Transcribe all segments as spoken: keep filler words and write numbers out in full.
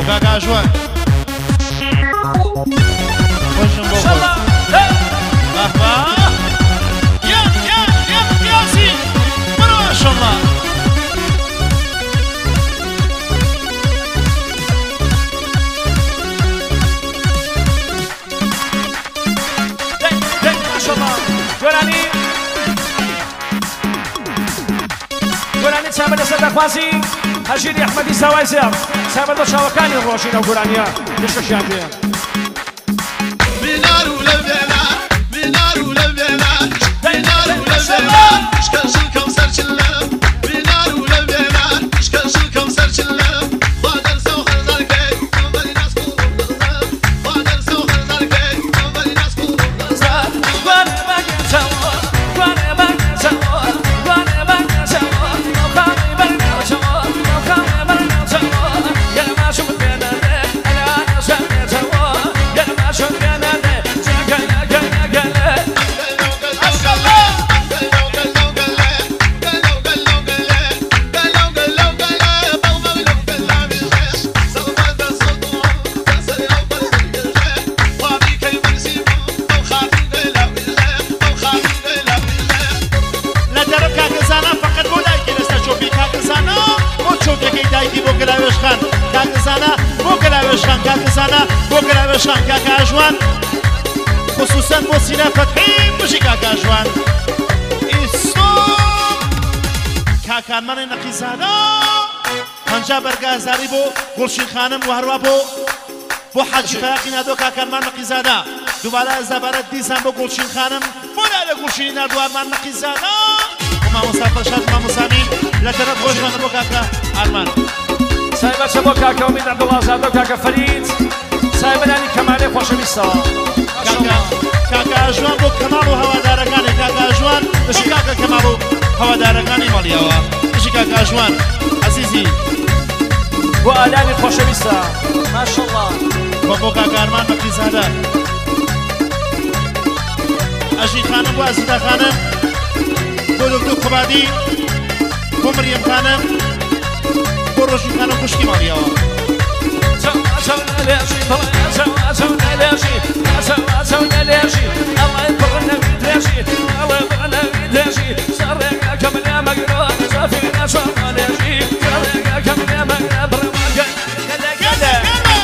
وكاكا جوان وجن بوكو مرحبا يا يا يا ياسين ما شاء الله ما شاء الله جولاني جولاني تسامد سيد خوازي هجيري احمدي سوايزر سامد بشاوكاني الروشين وجولانيا ليش شانديه بنار ولا بنار بنار ولا بنار بنار ولا بنار شكل الكوثر شلم بنار ولا بنار شكل الكوثر شلم قادر سوخر زركي ومالي ناس قلوب الغزال قادر سوخر زركي ومالي ناس قلوب الغزال وانا باقي سوا وانا باقي سوا وانا باقي سوا وخامي برنا سوا وخامي برنا سوا يا ما شفت بينا انا انا سميت سوا يا ما شفت بينا كاكزانا بوكلا بشان كاكا جوان خصوصا بوسينا فتحي مشي كاكا جوان الصوت كاكا من نقيزانا هنجا برغازاري بو گلشین خانم وهروا بو بو حاج فاقينا دو كاكا من نقيزانا دوباره زبرت دیسان بو گلشین خانم مولا گلشین دوار من نقيزانا وما مسافر شاد ما مسامي لجنة خوشمان بو كاكا آرمان سايبه چه با کاکا امید عبدالله زاده و کاکا فرید سايبه دانی کمالی خوشویستا کاکا جوان بو کمال و هوادارگانی کاکا جوان بشی کاکا کمال و هوادارگانی مالیاوا بشی کاکا جوان عزیزی بو آلامی خوشویستا ماشاءالله بو بو کاکا آرمان مکی زاده اجی خانم بو عزیزه خانم بو دکتر خبادی بو مریم خانم بروشي خانم خوشکی مالیاوا الله يبرنا بيدراشي الله يبرنا بيدراشي سرقا كم يا مقرا سافينا شمالاشي سرقا كم يا مقرا برمجا كلا كلا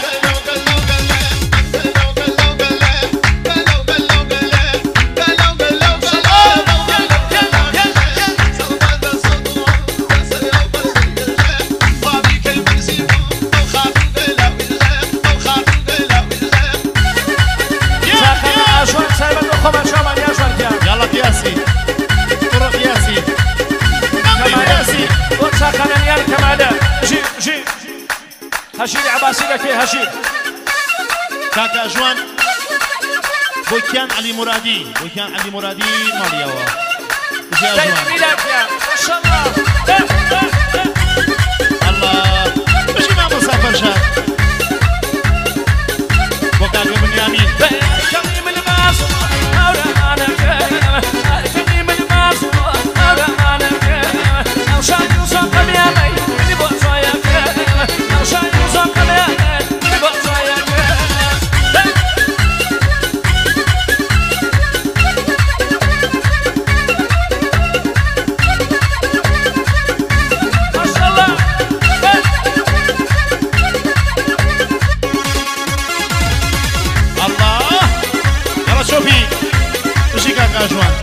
هشير عباسي لك هشير كاكا جوان بوكيان علي مرادي بوكيان علي مرادي مالياوا جا جوان ما شاء الله الله ماشي ما مسافر شاد بوكاكا بنيامين كريم الماس هولا انا كريم الماس هولا انا او شاي وصق يا مي اللي بوصايا او شاي وصق يا مي اللي بوصايا ما شاء الله الله يلا شوفي ماشي كاكا جوان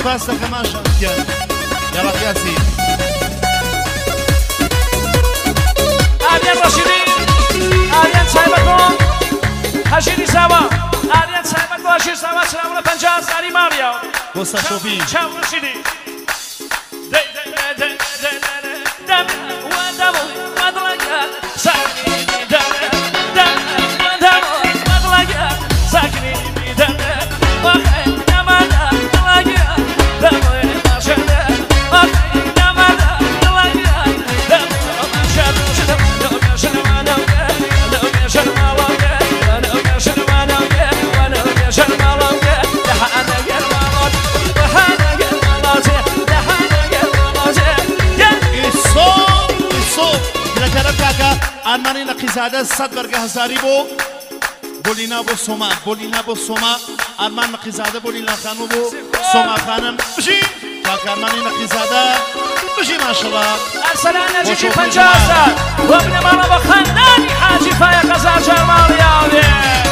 سپاس دەکەمان شانتیان یاڵا قیاسی ئاریان ڕەشیدی ئاریان چایبەت بۆ هەژیری زاوە ئاریان چایبەت بۆ هەژیر زاوە چراوە پەنجا هەزاری ماڵیەوە بۆ سەرشۆبی چاو ڕەشیدی ئارمانی نەقیزادە سەد بەرگە هەزاری بۆ بۆلینا بۆ سۆما بۆلینا بۆ سۆما ئارمان نەقیزادە بۆ لیلانخانوو بۆ سۆما خانم بژی کاکارمانی نەقیزادە بژی ماشەڵڵا ئەرسەلان نەجیکی پەنجا هەزار بۆ بنەماڵە بە خەندانی حاجی فایە قەزار جەرماڵیاوێ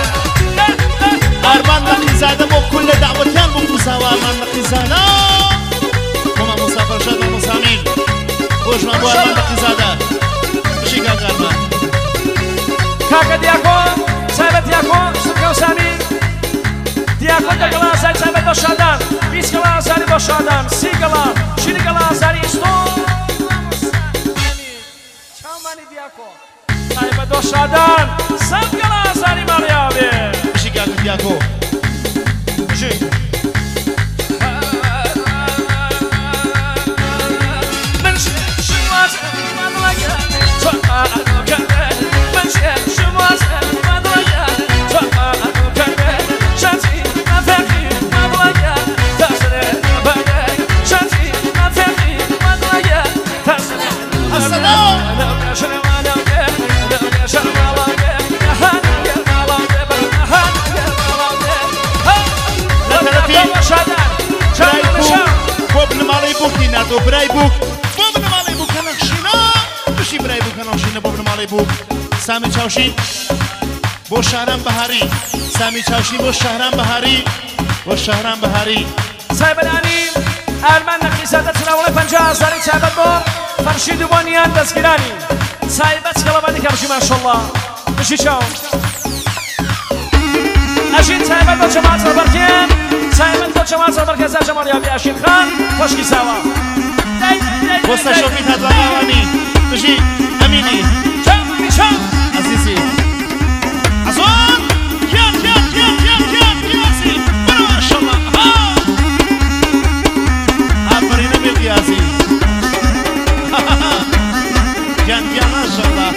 ئارمان نەقیزادە بۆ کولە داوەتیان بۆ موساوە ئارمان نەقیزادە بۆمە موسافەرشاد بە موسامین خۆشمان بۆ ئارمان نەقیزادە بژی کاکارمان کاکە دیاکۆ سایبەت دیاکۆ سرکە و سامی دیاکۆ دەگەڵا ئازاری سایبەت بۆ شادان بیست گەڵا ئازاری بۆ شادان سی گەڵا شیری گەڵا ئازاری ئیستۆ چاومانی دیاکۆ سایبەت بۆ شادان سەد گەڵا ئازاری ماڵیاوێ بژی کاکە دیاکۆ بژی دو برای بوک بۆ بنەماڵی بووکە نەخشینە بشی برای بووکە نەخشینە بۆ بنەماڵی بووک سامی چاوشین بۆ شاران بەهاری سامی چاوشین بۆ شاران بەهاری بۆ شاران بەهاری سایبەرانی ئارمان نەقیزادە چراوەڵی پەنجا هەزاری چابەت بۆ فەرشید و بۆنیان دەستگیرانی سایبەت کەڵەبانی کە بژی ماشەڵڵا بژی چاو ئەژین سایبەت بۆ جەماعەت زەربەرکێن سایبەت بۆ جەماعەت زەربەرکێزا جەماڵیاوی ئەژین خان خۆشکی ساوە بۆ سەرشۆبی هەدواناوانی بژی ئەمینی عزیزی عزۆن گیان گیان گیان گیان گیان گیازی بەرە ماشەڵڵا ئافرینە بێ گیازی گیان گیان ماشەڵڵا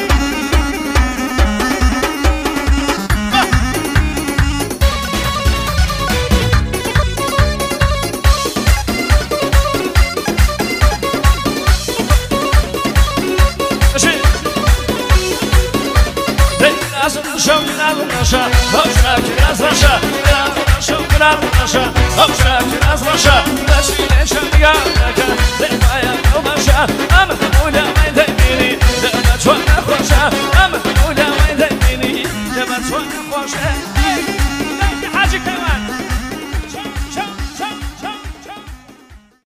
Russia, Russia, Russia, Russia, Russia, Russia, I'm